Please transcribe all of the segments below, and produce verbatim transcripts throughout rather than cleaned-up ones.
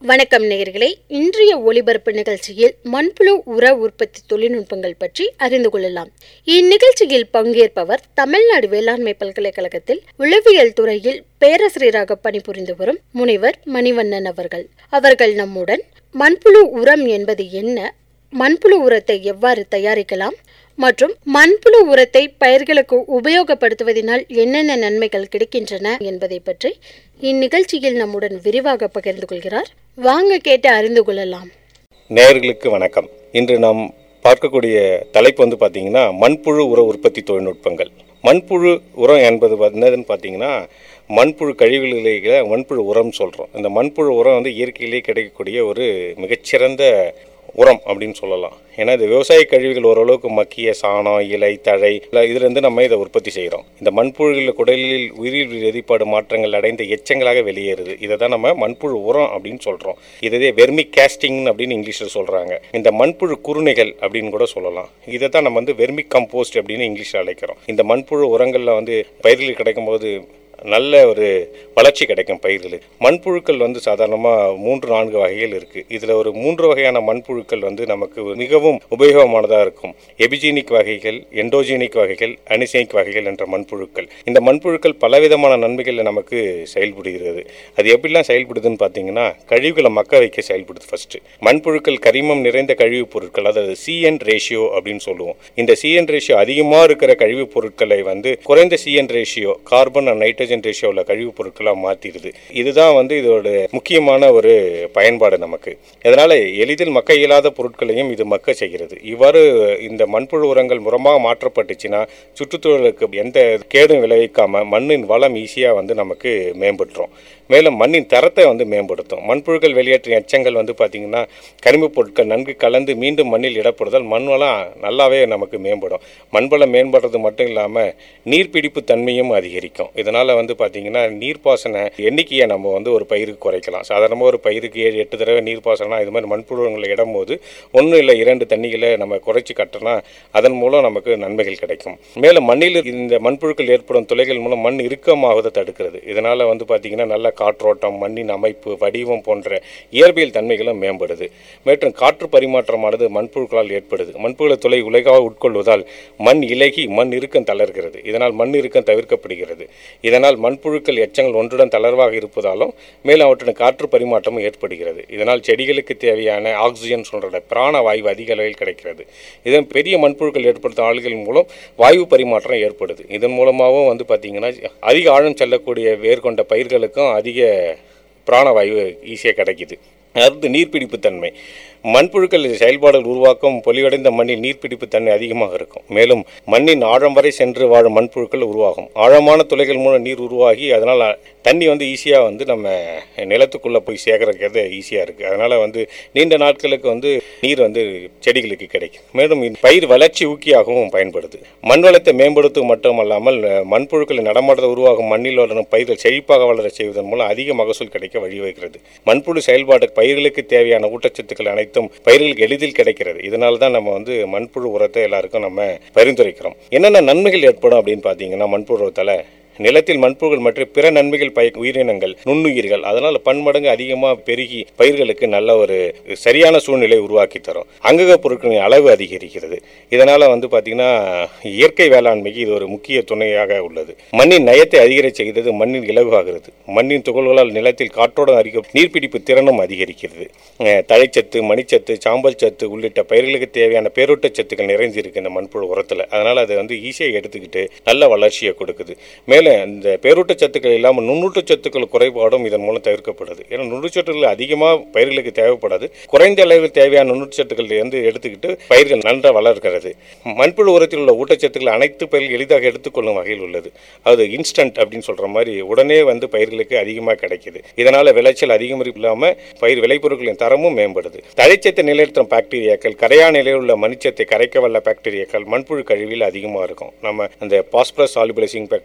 வணக்கம் நேயர்களே, இன்றைய ஒளிபரப்பு நிகழ்ச்சியில் மண்புழு உர உற்பத்தி தொழில்நுட்பங்கள் பற்றி அறிந்து கொள்ளலாம். இந்நிகழ்ச்சியில் பங்கேற்பவர் தமிழ்நாடு வேளாண்மை பல்கலைக்கழகத்தில் உளவியல் துறையில் பேராசிரியராக பணிபுரிந்து வரும் முனைவர் மணிவண்ணன் அவர்கள். அவர்கள் நம்முடன் மண்புழு உரம் என்பது என்ன, மண்புழு உரத்தை எவ்வாறு தயாரிக்கலாம் மற்றும் மண்புழு உரத்தை பயிர்களுக்கு உபயோகப்படுத்துவதனால் என்னென்ன நன்மைகள் கிடைக்கின்றன என்பதை பற்றி இந்நிகழ்ச்சியில் நம்முடன் விரிவாக பகிர்ந்து கொள்கிறார். வாங்க கேட்டு அறிந்து கொள்ளலாம். நேயர்களுக்கு வணக்கம். இன்று நாம் பார்க்கக்கூடிய தலைப்பு வந்து பார்த்தீங்கன்னா மண்புழு உர உற்பத்தி தொழில்நுட்பங்கள். மண்புழு உரம் என்பது என்னதுன்னு பார்த்தீங்கன்னா மண்புழு கழிவுகளிலே மண்புழு உரம் சொல்கிறோம். இந்த மண்புழு உரம் வந்து இயற்கையிலேயே கிடைக்கக்கூடிய ஒரு மிகச்சிறந்த உரம் அப்படின்னு சொல்லலாம். ஏன்னா இது விவசாய கழிவுகள் ஓரளவுக்கு மக்கிய சாணம், இலை, தழை இதுலேருந்து நம்ம இதை உற்பத்தி செய்கிறோம். இந்த மண்புழுகளில் குடலில் உயிரியல் வெளிப்பாடு மாற்றங்கள் அடைந்த எச்சங்களாக வெளியேறுது. இதை தான் நம்ம மண்புழு உரம் அப்படின்னு சொல்கிறோம். இதே வெர்மி கேஸ்டிங் அப்படின்னு இங்கிலீஷில் சொல்கிறாங்க. இந்த மண்புழு குருணைகள் அப்படின்னு கூட சொல்லலாம். இதை தான் நம்ம வந்து வெர்மி கம்போஸ்ட் அப்படின்னு இங்கிலீஷில் அழைக்கிறோம். இந்த மண்புழு உரங்களில் வந்து பயிர்கள் கிடைக்கும் போது நல்ல ஒரு வளர்ச்சி கிடைக்கும் பயிர்களுக்கு. மண்புழுக்கள் வந்து சாதாரணமாக மூன்று நான்கு வகைகள் இருக்குது. இதில் ஒரு மூன்று வகையான மண்புழுக்கள் வந்து நமக்கு மிகவும் உபயோகமானதாக இருக்கும். எபிஜீனிக் வகைகள், எண்டோஜீனிக் வகைகள், அனிசைனிக் வகைகள் என்ற மண்புழுக்கள். இந்த மண்புழுக்கள் பலவிதமான நன்மைகளில் நமக்கு செயல்படுகிறது. அது எப்படிலாம் செயல்படுதுன்னு பார்த்தீங்கன்னா கழிவுகளை மக்க வைக்க செயல்படுது. ஃபர்ஸ்ட் மண்புழுக்கள் கரிமம் நிறைந்த கழிவுப் பொருட்கள், அதாவது சிஎன் ரேஷியோ அப்படின்னு சொல்லுவோம். இந்த சிஎன் ரேஷியோ அதிகமாக இருக்கிற கழிவுப் பொருட்களை வந்து குறைந்த CN ratio carbon and nitrogen ரேஷியோவில் கழிவுப் பொருட்களாக மாற்றிடுது. இதுதான் வந்து இதோட முக்கியமான ஒரு பயன்பாடு நமக்கு. இதனால் எளிதில் மக்க இயலாத பொருட்களையும் இது மக்க செய்கிறது. இவ்வாறு இந்த மண்புழு உரங்கள் முறமாக மாற்றப்பட்டுச்சுன்னா சுற்றுச்சூழலுக்கு எந்த கேடும் விளைவிக்காமல் மண்ணின் வளம் ஈஸியாக வந்து நமக்கு மேம்பட்டுரும். மேலும் மண்ணின் தரத்தை வந்து மேம்படுத்தும். மண்புழுக்கள் வெளியேற்றிய எச்சங்கள் வந்து பார்த்திங்கன்னா கரிமப் பொருட்கள் நன்கு கலந்து மீண்டும் மண்ணில் இடப்படுதல் மண் வளம் நல்லாவே நமக்கு மேம்படும். மண்வளம் மேம்படுறது மட்டும் இல்லாமல் நீர்பிடிப்பு தன்மையும் அதிகரிக்கும். இதனால் வந்து பார்த்திங்கன்னா நீர்ப்பாசன எண்ணிக்கையை நம்ம வந்து ஒரு பயிருக்கு குறைக்கலாம். சாதாரணமாக ஒரு பயிருக்கு ஏழு எட்டு தடவை நீர்ப்பாசனம் இது மாதிரி மண்புழுங்களை இடும்போது ஒன்று இல்லை இரண்டு தண்ணிகளை நம்ம குறைச்சி கட்டினா அதன் மூலம் நமக்கு நன்மைகள் கிடைக்கும். மேலும் மண்ணில் இந்த மண்புழுக்கள் ஏற்படும் துளைகள் மூலம் மண் இறுக்கமாவதை தடுக்கிறது. இதனால் வந்து பார்த்திங்கன்னா நல்ல காற்றோட்டம், மண்ணின் அமைப்பு, வடிவம் போன்ற இயற்பியல் தன்மைகளும் மேம்படுது. மற்றும் காற்று பரிமாற்றமானது மண்புழுக்களால் ஏற்படுது. மண்புழு துளை உலகாக உட்கொள்வதால் மண் இலகி மண் இறுக்கம் தளர்கிறது. இதனால் மண் இறுக்கம் தவிர்க்கப்படுகிறது. இதனால் மண்புழுக்கள் எச்சங்கள் ஒன்றுடன் தளர்வாக இருப்பதாலும் மேலும் அவற்றுடன் காற்று பரிமாற்றமும் ஏற்படுகிறது. இதனால் செடிகளுக்கு தேவையான ஆக்சிஜன் சொல்கிற பிராண வாயு அதிக அளவில் கிடைக்கிறது. இதன் பெரிய மண்புழுக்கள் ஏற்படுத்தும் ஆளுகள் மூலம் வாயு பரிமாற்றம் ஏற்படுது. இதன் மூலமாகவும் வந்து பார்த்திங்கன்னா அதிக ஆழம் செல்லக்கூடிய வேர் கொண்ட பயிர்களுக்கும் அதிக பிராணவாயு ஈஸியாக கிடைக்கிது. அடுத்து நீர்பிடிப்பு தன்மை. மண்புழுக்கள் செயல்பாடுகள் உருவாக்கும் பொலிவடைந்த மண்ணில் நீர்பிடிப்பு தன்மை அதிகமாக இருக்கும். மேலும் மண்ணின் ஆழம் வரை சென்று வாழும் மண்புழுக்கள் உருவாகும். ஆழமான துளைகள் மூலம் நீர் உருவாகி அதனால் தண்ணி வந்து ஈஸியாக வந்து நம்ம நிலத்துக்குள்ளே போய் சேகரிக்கிறது ஈஸியாக இருக்குது. அதனால் வந்து நீண்ட நாட்களுக்கு வந்து நீர் வந்து செடிகளுக்கு கிடைக்கும். மேலும் பயிர் வளர்ச்சி ஊக்கியாகவும் பயன்படுது. மண் வளத்தை மேம்படுத்தும் மட்டுமல்லாமல் மண்புழுக்களை நடமாட்ட உருவாகும் மண்ணில் வளரும் பயிர்கள் செழிப்பாக வளர செய்வதன் மூலம் அதிக மகசூல் கிடைக்க வழிவகுக்கிறது. மண்புழு செயல்பாடு பயிர்களுக்கு தேவையான ஊட்டச்சத்துக்கள் அனைத்தும் பயிர்களுக்கு எளிதில் கிடைக்கிறது. இதனால தான் நம்ம வந்து மண்புழு உரத்தை எல்லாருக்கும் நம்ம பரிந்துரைக்கிறோம். என்னென்ன நன்மைகள் ஏற்படும் அப்படின்னு பார்த்தீங்கன்னா மண்புழு உரத்தால் நிலத்தில் மண்புழுக்கள் மற்றும் பிற நன்மைகள் பய உயிரினங்கள் நுண்ணுயிர்கள் அதனால் பன்மடங்கு அதிகமாக பெருகி பயிர்களுக்கு நல்ல ஒரு சரியான சூழ்நிலை உருவாக்கி தரும். அங்கக பொருட்களின் அளவு அதிகரிக்கிறது. இதனால் வந்து பார்த்திங்கன்னா இயற்கை வேளாண்மைக்கு இது ஒரு முக்கிய துணையாக உள்ளது. மண்ணின் நயத்தை அதிகரிக்க செய்தது மண்ணின் இலகுவாகிறது. மண்ணின் துகள்களால் நிலத்தில் காற்றோடு அதிக நீர்பிடிப்பு திறனும் அதிகரிக்கிறது. தழைச்சத்து, மணிச்சத்து, சாம்பல் சத்து உள்ளிட்ட பயிர்களுக்கு தேவையான பேரூட்டச்சத்துக்கள் நிறைந்திருக்கு இந்த மண்புழு உரத்தில். அதனால் அதை வந்து ஈஸியாக எடுத்துக்கிட்டு நல்ல வளர்ச்சியை கொடுக்குது. மேலும் இந்த பேரூட்டச்சத்துக்கள் இல்லாமல் நுண்ணூட்டச்சத்துக்கள் குறைபாடும் இதன் மூலம் தவிர்க்கப்படுது. ஏன்னா நுண்ணூட்டச்சத்துக்கள் அதிகமாக பயிர்களுக்கு தேவைப்படாது. குறைந்த அளவில் தேவையான நுண்ணூட்டச்சத்துக்கள் வந்து எடுத்துக்கிட்டு பயிர்கள் நன்றாக வளர்கிறது. மண்புழு உரத்தில் உள்ள ஊட்டச்சத்துக்கள் அனைத்து பயிர்கள் எளிதாக எடுத்துக்கொள்ளும் வகையில் உள்ளது. அது இன்ஸ்டன்ட் அப்படின்னு சொல்கிற மாதிரி உடனே வந்து பயிர்களுக்கு அதிகமாக கிடைக்கிது. இதனால் விளைச்சல் அதிகம் இல்லாமல் பயிர் விளைபொருட்களின் தரமும் மேம்படுது. தழைச்சத்தை நிலைநிறுத்தும் பாக்டீரியாக்கள், கரையா நிலையில் உள்ள மணிச்சத்தை கரைக்க வல்ல பாக்டீரியாக்கள் மண்புழு கழிவில் அதிகமாக இருக்கும். நம்ம அந்த phosphorus solubilising bacteria,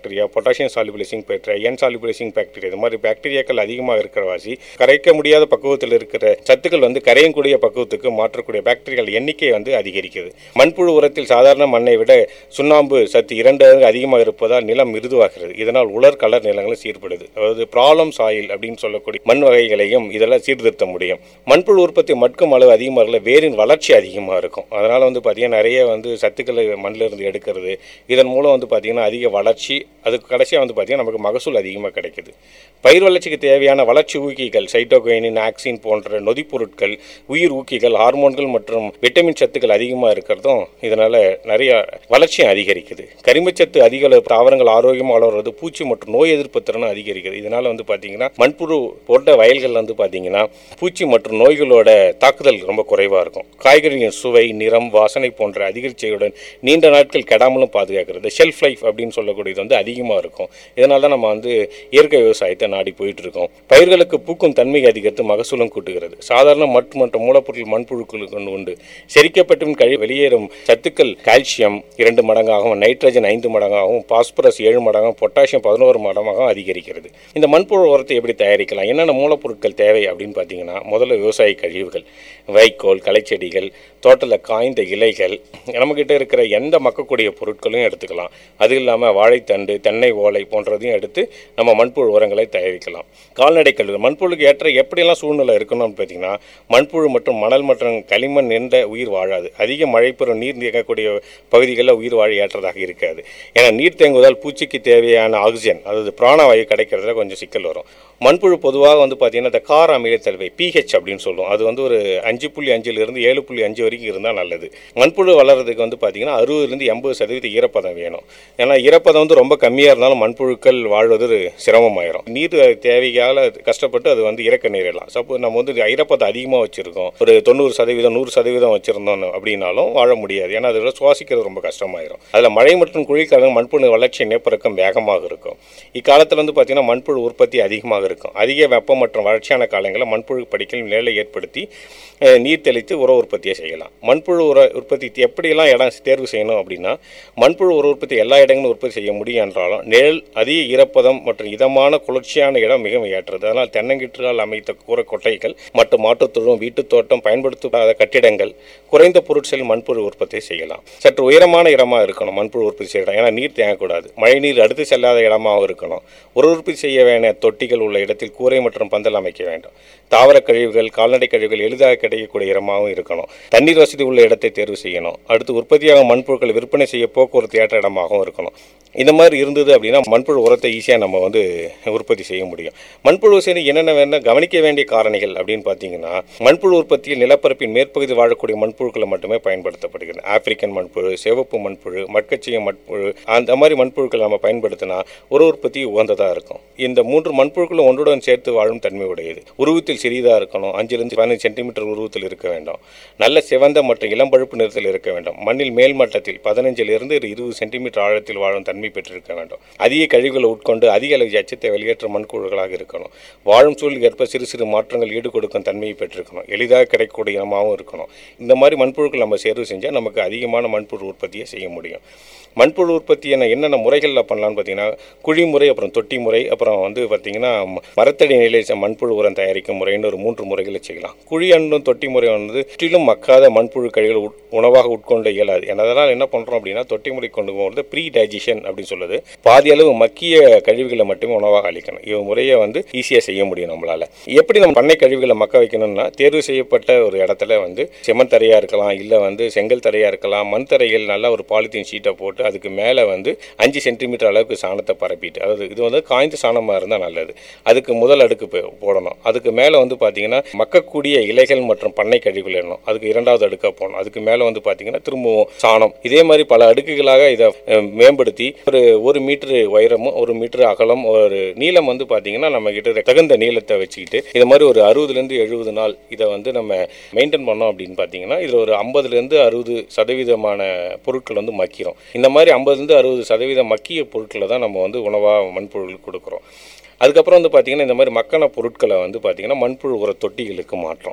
potassium solubilising bacteria, N solubilising bacteria, இது மாதிரி பாக்டீரியாக்கள் அதிகமாக இருக்கிறவாசி கரைக்க முடியாத பக்குவத்தில் இருக்கிற சத்துக்கள் வந்து கரையக்கூடிய பக்குவத்துக்கு மாற்றக்கூடிய பாக்டீரியாக்கள் எண்ணிக்கை வந்து அதிகரிக்குது. மண்புழு உரத்தில் சாதாரண மண்ணை விட சுண்ணாம்பு சத்து இரண்டு அதிகமாக இருப்பதால் நிலம் மிருதுவாகிறது. இதனால் உலர் கலர் நிலங்களும் சீர்படுது. அதாவது ப்ராப்ளம் சாயில் அப்படின்னு சொல்லக்கூடிய மண் வகைகளையும் இதெல்லாம் சீர்திருத்த முடியும். மண்புழு உற்பத்தி மட்கும் அளவு அதிகமாக இருக்கல, வேரின் வளர்ச்சி அதிகமாக இருக்கும். அதனால் வந்து பார்த்தீங்கன்னா நிறைய வந்து சத்துக்களை மண்ணில் இருந்து எடுக்கிறது. இதன் மூலம் வந்து பார்த்தீங்கன்னா அதிக வளர்ச்சி, அதுக்கு கடைசியாக வந்து பார்த்தீங்கன்னா நமக்கு மகசூல் அதிகமாக கிடைக்குது. பயிர் வளர்ச்சிக்கு தேவையான வளர்ச்சி ஊக்கிகள் சைட்டோகைனின், ஆக்சின் போன்ற நொதிப்பொருட்கள், உயிர் ஊக்கிகள், ஹார்மோன்கள் மற்றும் விட்டமின் சத்துக்கள் அதிகமாக இருக்கிறதும் இதனால் நிறைய வளர்ச்சியும் அதிகரிக்குது. கரிமச்சத்து அதிக அளவு தாவரங்கள் ஆரோக்கியமாக வளர்றது, பூச்சி மற்றும் நோய் எதிர்ப்பு திறனும் அதிகரிக்குது. இதனால் வந்து பார்த்தீங்கன்னா மண்புழு போட்ட வயல்கள் வந்து பார்த்தீங்கன்னா பூச்சி மற்றும் நோய்களோட தாக்குதல் ரொம்ப குறைவாக இருக்கும். காய்கறியின் சுவை, நிறம், வாசனை போன்ற அதிகரிச்சையுடன் நீண்ட நாட்கள் கெடாமலும் பாதுகாக்கிறது. ஷெல்ஃப் லைஃப் அப்படின்னு சொல்லக்கூடியது வந்து அதிகமாக இருக்கும். இதனால தான் நம்ம வந்து இயற்கை விவசாயத்தை நாடி போயிட்டு இருக்கோம். பயிர்களுக்கு பூக்கும் தன்மை அதிகரித்து மகசூலும் கூட்டுகிறது. சாதாரண மட் மற்றும் மூலப்பொருள் மண்புழுக்களுக்கு உண்டு. செரிக்கப்பட்ட கழி வெளியேறும் சத்துக்கள் கால்சியம் இரண்டு மடங்காகவும், நைட்ரஜன் ஐந்து மடங்காகவும், பாஸ்பரஸ் ஏழு மடங்காகவும், பொட்டாசியம் பதினோரு மடங்காகவும் அதிகரிக்கிறது. இந்த மண்புழு உரத்தை எப்படி தயாரிக்கலாம், என்னென்ன மூலப்பொருட்கள் தேவை அப்படின்னு பார்த்தீங்கன்னா, முதல்ல விவசாய கழிவுகள், வைக்கோல், களைச்செடிகள், தோட்டத்தில் காய்ந்த இலைகள், நம்மக்கிட்ட இருக்கிற எந்த மக்கக்கூடிய பொருட்களையும் எடுத்துக்கலாம். அது இல்லாமல் வாழைத்தண்டு, தென்னை ஓலை போன்றதையும் எடுத்து நம்ம மண்புழு உரங்களை தயாரிக்கலாம். கால்நடை கழிவு மண்புழுக்கு ஏற்ற எப்படியெல்லாம் சூழ்நிலை இருக்கணும்னு பார்த்தீங்கன்னா, மண்புழு மற்றும் மணல் மற்றும் களிமண் என்ற உயிர் வாழாது. அதிக மழை பெறும் நீர் தேங்கக்கூடிய பகுதிகளில் உயிர் வாழ ஏற்றதாக இருக்காது. ஏன்னா நீர் தேங்குவதால் பூச்சிக்கு தேவையான ஆக்சிஜன், அதாவது பிராணவாயு கிடைக்கிறதுல கொஞ்சம் சிக்கல் வரும். மண்புழு பொதுவாக வந்து பார்த்தீங்கன்னா இந்த கார அமிலத்தன்மை பிஹெச் அப்படின்னு சொல்லுவோம். அது வந்து ஒரு அஞ்சு புள்ளி அஞ்சிலிருந்து ஏழு புள்ளி அஞ்சு வரைக்கும் இருந்தால் நல்லது. மண்புழு வளர்கிறதுக்கு வந்து பார்த்தீங்கன்னா அறுபதுலேருந்து எண்பது சதவீத ஈரப்பதம் வேணும். ஏன்னா ஈரப்பதம் வந்து ரொம்ப கம்மியாக இருந்தாலும் மண்புழுக்கள் வாழ்வது சிரமமாயிரும். நீர் தேவையால் கஷ்டப்பட்டு அது வந்து இறக்க நேரிடலாம். சப்போஸ் நம்ம வந்து ஈரப்பதம் அதிகமாக வச்சுருக்கோம், ஒரு தொண்ணூறு சதவீதம் நூறு சதவீதம் வச்சுருந்தோம் அப்படின்னாலும் வாழ முடியாது. ஏன்னா அதில் சுவாசிக்கிறது ரொம்ப கஷ்டமாயிரும். அதில் மழை மற்றும் குளிர்காலம் மண்புழு வளர்ச்சி இனப்பெருக்கம் வேகமாக இருக்கும். இக்காலத்தில் வந்து பார்த்தீங்கன்னா மண்புழு உற்பத்தி அதிகமாக இருக்கும். அதிக வெப்பம் மற்றும் வறட்சியான காலங்களில் மண்புழு படிக்கல் நிலை ஏற்படுத்தி நீர் தெளித்து உர உற்பத்தியை செய்யலாம். மண்புழு உர உற்பத்தி எப்படியெல்லாம் இடம் தேர்வு செய்யணும் அப்படின்னா, மண்புழு உர உற்பத்தி எல்லா இடங்களும் உற்பத்தி செய்ய முடியும் என்றாலும் நிழல், அதிக ஈரப்பதம் மற்றும் இதமான குளிர்ச்சியான இடம் மிகவும் ஏற்றது. அதனால் தென்னங்கிட்டுகளால் அமைத்த கூரை கொட்டைகள் மற்றும் மாட்டுத்தொழுவம், வீட்டுத் தோட்டம், பயன்படுத்தாத கட்டிடங்கள், குறைந்த பொருட்கள் மண்புழு உற்பத்தி செய்யலாம். சற்று உயரமான இடமாக இருக்கணும் மண்புழு உற்பத்தி செய்யலாம். ஏன்னா நீர் தேங்கக்கூடாது. மழை நீர் அடுத்து செல்லாத இடமாக இருக்கணும். உர உற்பத்தி செய்ய வேண்டிய தொட்டிகள் உள்ள இடத்தில் கூரை மற்றும் பந்தல் அமைக்க வேண்டும். தாவர கழிவுகள், கால்நடை கழிவுகள் எளிதாக கிடைக்கக்கூடிய இடமாகவும் இருக்கணும். தண்ணீர் வசதி உள்ள இடத்தை தேர்வு செய்யணும். அடுத்து உற்பத்தியாகும் மண்புழுக்கள் விற்பனை செய்ய போக்குவரத்து ஏற்ற இடமாகவும் இருக்கணும். இந்த மாதிரி இருந்தது அப்படின்னா மண்புழு உரத்தை ஈஸியாக நம்ம வந்து உற்பத்தி செய்ய முடியும். மண்புழு செய்ய என்னென்ன வேணும் கவனிக்க வேண்டிய காரணிகள் அப்படின்னு பார்த்தீங்கன்னா, மண்புழு உற்பத்தியில் நிலப்பரப்பின் மேற்பகுதி வாழக்கூடிய மண்புழுக்களை மட்டுமே பயன்படுத்தப்படுகிறது. ஆப்பிரிக்கன் மண்புழு, சிவப்பு மண்புழு, மட்கச்சிய மண்புழு, அந்த மாதிரி மண்புழுக்கள் நம்ம பயன்படுத்தினா உர உற்பத்தி உகந்ததாக இருக்கும். இந்த மூன்று மண்புழுக்களும் ஒன்றுடன் சேர்த்து வாழும் தன்மை உடையது. உருவத்தில் சிறிதாக இருக்கணும். அஞ்சிலிருந்து பதினஞ்சு சென்டிமீட்டர் உருவத்தில் இருக்க வேண்டும். நல்ல சிவந்த மற்றும் இளம்பழுப்பு நிறத்தில் இருக்க வேண்டும். மண்ணில் மேல் மட்டத்தில் பதினஞ்சிலிருந்து இருபது சென்டிமீட்டர் ஆழத்தில் வாழும் தன்மை பெற்றிருக்க வேண்டும். அதிக கழிவுகளை உட்கொண்டு அதிக அளவு அச்சத்தை வெளியேற்ற மண்புழுக்களாக இருக்கணும். வாழும் சூழல் ஏற்ப சிறு சிறு மாற்றங்கள் ஈடு கொடுக்கும் தன்மையை பெற்றிருக்கணும். எளிதாக கிடைக்கக்கூடிய இனமாகவும் இருக்கணும். இந்த மாதிரி மண்புழுக்கள் நம்ம தேர்வு செஞ்சால் நமக்கு அதிகமான மண்புழு உற்பத்தியை செய்ய முடியும். மண்புழு உற்பத்தி என்ன என்னென்ன முறைகளில் பண்ணலான்னு பார்த்தீங்கன்னா, குழி முறை, அப்புறம் தொட்டி முறை, அப்புறம் வந்து பார்த்தீங்கன்னா மரத்தடி நிலையில் மண்புழு உரம் தயாரிக்கும் முறைன்னு ஒரு மூன்று முறைகளை செய்யலாம். குழி அண்டும் தொட்டி முறை வந்து முற்றிலும் மக்காத மண்புழு கழிவுகள் உணவாக உட்கொண்டு இயலாது. அதனால் என்ன பண்ணுறோம் அப்படின்னா, தொட்டி முறை கொண்டு போகிறது ப்ரீ டைஜஷன் அப்படின்னு சொல்லுது. பாதி அளவு மக்கிய கழிவுகளை மட்டுமே உணவாக அளிக்கணும். இவ முறையை வந்து ஈஸியாக செய்ய முடியும் நம்மளால். எப்படி நம்ம பண்ணை கழிவுகளை மக்க வைக்கணும்னா, தேர்வு செய்யப்பட்ட ஒரு இடத்துல வந்து செம்மண் தரையாக இருக்கலாம், இல்லை வந்து செங்கல் தரையாக இருக்கலாம். மண் தரைகள் நல்லா ஒரு பாலித்தீன் ஷீட்டை போட்டு அதுக்கு மேலே வந்து அஞ்சு சென்டிமீட்டர் அளவுக்கு சாணத்தை பரப்பிட்டு, அதாவது இது வந்து காய்ந்த சாணமாக இருந்தால் நல்லது. அதுக்கு முதல் அடுக்கு போடணும். அதுக்கு மேலே வந்து பார்த்தீங்கன்னா மக்கக்கூடிய இலைகள் மற்றும் பண்ணை கழிவுகள் இடணும். அதுக்கு இரண்டாவது அடுக்காக போடணும். அதுக்கு மேலே வந்து பார்த்தீங்கன்னா திரும்பவும் சாணம். இதே மாதிரி பல அடுக்குகளாக இதை மேம்படுத்தி ஒரு ஒரு மீட்டர் உயரமும் ஒரு மீட்டர் அகலம் ஒரு நீளம் வந்து பார்த்தீங்கன்னா நம்ம கிட்ட தகுந்த நீளத்தை வச்சுக்கிட்டு இது மாதிரி ஒரு அறுபதுலேருந்து எழுபது நாள் இதை வந்து நம்ம மெயின்டைன் பண்ணோம் அப்படின்னு பார்த்தீங்கன்னா இதில் ஒரு ஐம்பதுலேருந்து அறுபது சதவீதமான பொருட்கள் வந்து மக்கிரும். இந்த மாதிரி ஐம்பதுலேருந்து அறுபது சதவீதம் மக்கிய பொருட்களை தான் நம்ம வந்து உணவாக மண்புழுக்களுக்கு கொடுக்குறோம். அதுக்கப்புறம் வந்து பார்த்திங்கன்னா இந்த மாதிரி மக்கான பொருட்களை வந்து பார்த்திங்கன்னா மண்புழு உர தொட்டிகளுக்கு மாற்றோம்.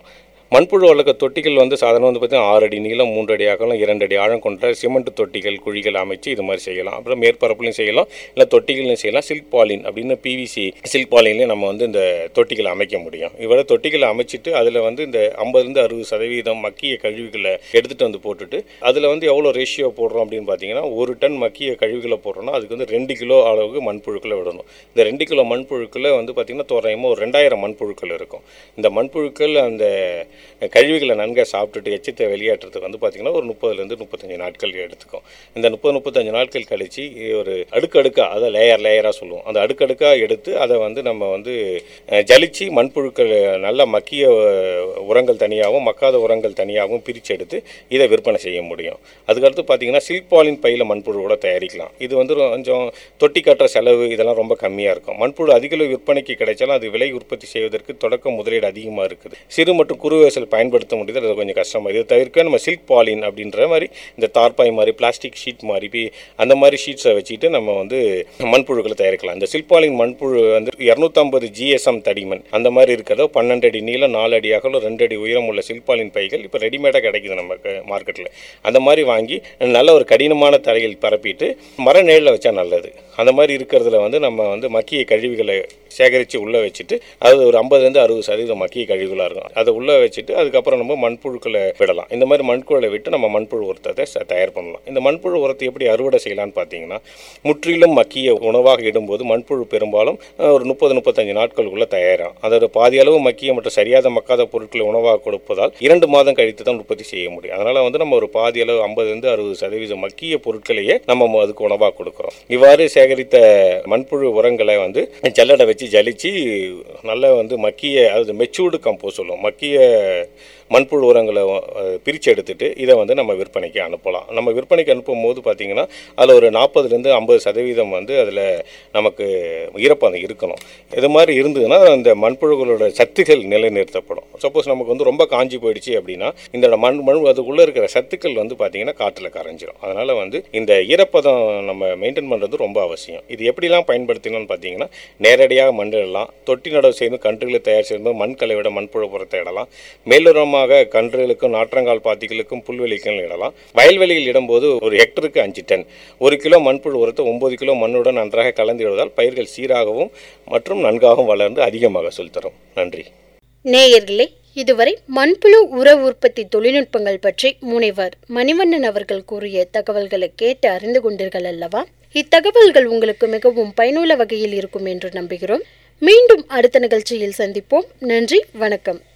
மண்புழு வளர்க்க தொட்டிகள் வந்து சாதாரண வந்து பார்த்தீங்கன்னா ஆறு அடி நீளம், மூன்று அடி அகலம், இரண்டு அடி ஆழம் கொண்ட சிமெண்ட் தொட்டிகள், குழிகள் அமைச்சு இது மாதிரி செய்யலாம். அப்புறம் மேற்பரப்புலையும் செய்யலாம், இல்லை தொட்டிகளையும் செய்யலாம். சில்க் பாலின் அப்படின்னு பிவிசி சில்க் பாலின்லேயும் நம்ம வந்து இந்த தொட்டிகளை அமைக்க முடியும். இவ்வளோ தொட்டிகளை அமைச்சிட்டு அதில் வந்து இந்த ஐம்பதுலேருந்து அறுபது சதவீதம் மக்கிய கழிவுகளை எடுத்துகிட்டு வந்து போட்டுட்டு அதில் வந்து எவ்வளோ ரேஷியோ போடுறோம் அப்படின்னு பார்த்தீங்கன்னா, ஒரு டன் மக்கிய கழிவுகளை போடுறோம்னா அதுக்கு வந்து ரெண்டு கிலோ அளவுக்கு மண்புழுக்களை விடணும். இந்த ரெண்டு கிலோ மண்புழுக்களை வந்து பார்த்திங்கன்னா தோராயமாக ஒரு ரெண்டாயிரம் மண்புழுக்கள் இருக்கும். இந்த மண்புழுக்கள் அந்த கழிவுகளை நன்காக சாப்பிட்டுட்டு எச்சத்தை வெளியேற்றத்துக்கு வந்து பார்த்திங்கன்னா ஒரு முப்பதுலேருந்து முப்பத்தஞ்சு நாட்கள் எடுத்துக்கும். இந்த முப்பது முப்பத்தஞ்சு நாட்கள் கழித்து ஒரு அடுக்கடுக்காக, அதை லேயர் லேயராக சொல்லுவோம், அந்த அடுக்கடுக்காக எடுத்து அதை வந்து நம்ம வந்து ஜலிச்சு மண்புழுக்கள் நல்ல மக்கிய உரங்கள் தனியாகவும் மக்காத உரங்கள் தனியாகவும் பிரித்து எடுத்து இதை விற்பனை செய்ய முடியும். அதுக்கடுத்து பார்த்திங்கன்னா சில்க் பாலின் பையில் மண்புழு கூட தயாரிக்கலாம். இது வந்து கொஞ்சம் தொட்டி கட்டுற செலவு இதெல்லாம் ரொம்ப கம்மியாக இருக்கும். மண்புழு அதிகளவு விற்பனைக்கு கிடைச்சாலும் அது விலை உற்பத்தி செய்வதற்கு தொடக்க முதலீடு அதிகமாக இருக்குது. சிறு மற்றும் குறு விவசாயிகள் பயன்படுத்த முடியுது, அது கொஞ்சம் கஷ்டமாக. இதை தவிர்க்க நம்ம சில்க் பாலின் அப்படின்ற மாதிரி இந்த தார்பாய் மாதிரி பிளாஸ்டிக் ஷீட் மாதிரி அந்த மாதிரி ஷீட்ஸை வச்சுட்டு நம்ம வந்து மண்புழுக்களை தயாரிக்கலாம். இந்த சில்க் பாலின் மண்புழு வந்து இரநூத்தம்பது ஜிஎஸ்எம் தடிமன் அந்த மாதிரி இருக்கிறதோ பன்னெண்டு அடி நீளம், நாலு அடி அகலம், ரெண்டு அடி உயரம் உள்ள சில்க் பாலின் பைகள் இப்போ ரெடிமேடாக கிடைக்குது நமக்கு மார்க்கெட்டில். அந்த மாதிரி வாங்கி நல்ல ஒரு கடினமான தரையில் பரப்பிட்டு மர நிழலில் வச்சா நல்லது. அந்த மாதிரி இருக்கிறதுல வந்து நம்ம வந்து மக்கிய கழிவுகளை சேகரித்து உள்ளே வச்சுட்டு அது ஒரு ஐம்பதுலேருந்து அறுபது சதவீதம் மக்கிய கழிவுகளாக இருக்கும். அதை உள்ளே வச்சுட்டு அதுக்கப்புறம் நம்ம மண்புழுக்களை விடலாம். இந்த மாதிரி மண்புழுவை விட்டு நம்ம மண்புழு உரத்தை தயார் பண்ணலாம். இந்த மண்புழு உரத்தை எப்படி அறுவடை செய்யலான்னு பார்த்தீங்கன்னா, முற்றிலும் மக்கிய உணவாக இடும்போது மண்புழு பெரும்பாலும் ஒரு முப்பது முப்பத்தஞ்சு நாட்களுக்குள்ள தயாராகும். அதோட பாதி அளவு மக்கிய மற்றும் சரியாக மக்காத பொருட்களை உணவாக கொடுப்பதால் இரண்டு மாதம் கழித்து தான் உற்பத்தி செய்ய முடியும். அதனால் வந்து நம்ம ஒரு பாதி அளவு ஐம்பதுலேருந்து அறுபது சதவீதம் மக்கிய பொருட்களையே நம்ம அதுக்கு உணவாக கொடுக்குறோம். இவ்வாறு சேகரித்த மண்புழு உரங்களை வந்து ஜல்லடை வச்சு ஜலிச்சு நல்லா வந்து மக்கிய, அதாவது மெச்சூர்டு கம்போஸ்ட் சொல்லுவோம், மக்கிய மண்புழு உரங்களை பிரித்து எடுத்துட்டு இதை வந்து நம்ம விற்பனைக்கு அனுப்பலாம். நம்ம விற்பனைக்கு அனுப்பும் போது பார்த்திங்கன்னா அதில் ஒரு நாற்பதுலேருந்து ஐம்பது சதவீதம் வந்து அதில் நமக்கு ஈரப்பதம் இருக்கணும். இது மாதிரி இருந்ததுன்னா அந்த மண்புழுகளோட சத்துக்கள் நிலைநிறுத்தப்படும். சப்போஸ் நமக்கு வந்து ரொம்ப காஞ்சி போயிடுச்சு அப்படின்னா இந்த மண் மண் அதுக்குள்ளே இருக்கிற சத்துக்கள் வந்து பார்த்திங்கன்னா காற்றில் கரைஞ்சிரும். அதனால் வந்து இந்த ஈரப்பதம் நம்ம மெயின்டைன் பண்ணுறது ரொம்ப அவசியம். இது எப்படிலாம் பயன்படுத்தணும்னு பார்த்தீங்கன்னா, நேரடியாக மண்ணிடலாம், தொட்டி நடவு செய்து கன்றுகளை தயார் செய்யும்போது மண் கலவையோட மண்புழு உரத்தை இடலாம், மேலுரமாக கன்றுகளுக்கும் நாற்றங்கால் பாத்திகளுக்கும் புல்வெளிக்கும் இடலாம். வயல்வெளியில் இடும்போது ஒரு ஹெக்டருக்கு அஞ்சு டன், ஒரு கிலோ மண்புழு உரத்தை ஒன்பது கிலோ மண்ணுடன் நன்றாக கலந்து விடுவதால் பயிர்கள் சீராகவும் மற்றும் நன்காகவும் வளர்ந்து அதிகமாக சொல் தரும். நன்றி நேயர்களே. இதுவரை மண்புழு உர உற்பத்தி தொழில்நுட்பங்கள் பற்றி முனைவர் மணிவண்ணன் அவர்கள் கூறிய தகவல்களை கேட்டு அறிந்து கொண்டீர்கள் அல்லவா? இத்தகவல்கள் உங்களுக்கு மிகவும் பயனுள்ள வகையில் இருக்கும் என்று நம்புகிறோம். மீண்டும் அடுத்த நிகழ்ச்சியில் சந்திப்போம். நன்றி, வணக்கம்.